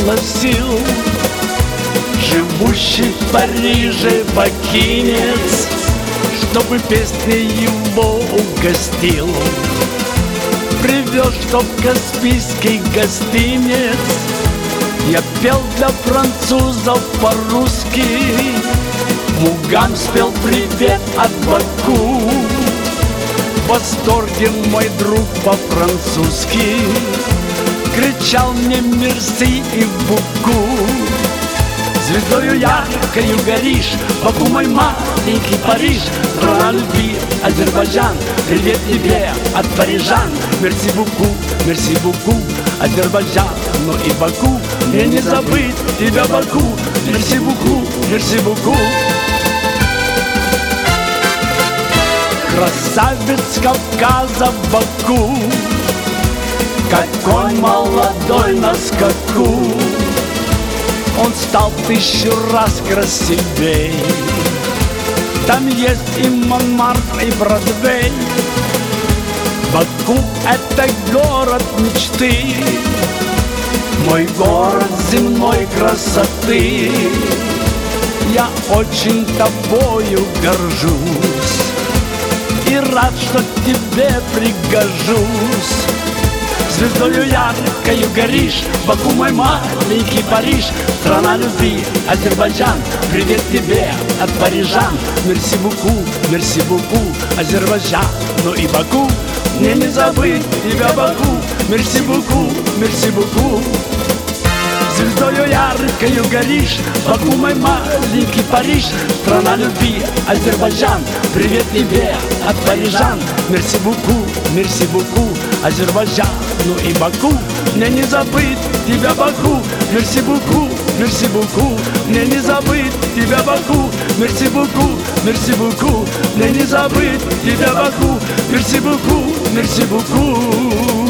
было сил. Живущий в Париже бакинец, чтобы песней его угостил, привез, чтоб Каспийский гостинец. Я пел для французов по-русски, Мугам спел привет от Баку. В восторге мой друг по-французски кричал мне мерси и буку. Звездою яркою горишь, Баку мой маленький Париж, страна любви Азербайджан, привет тебе от парижан. Мерси буку, Азербайджан, но и Баку, мне не забыть тебя, Баку. Мерси буку. Красавец Кавказа Баку, какой молодой на скаку. Он стал 1000 раз красивей. Там есть и Монмартр, и Бродвей. Баку — это город мечты, мой город земной красоты. Я очень тобою горжусь и рад, что к тебе пригожусь. Звездою яркою горишь, Баку мой маленький Париж, страна любви Азербайджан, привет тебе от парижан. Мерси буку, Азербайджан, но и Баку, мне не забыть тебя, Баку. Мерси буку. Звездою яркою горишь, Баку мой маленький Париж, страна любви Азербайджан, привет тебе от парижан. Мерси буку, Азербайджан, ну и Баку, мне не забыть тебя, Баку. Мерси буку, мне не забыть тебя, Баку. Мерси буку, мне не забыть тебя, Баку. Мерси буку.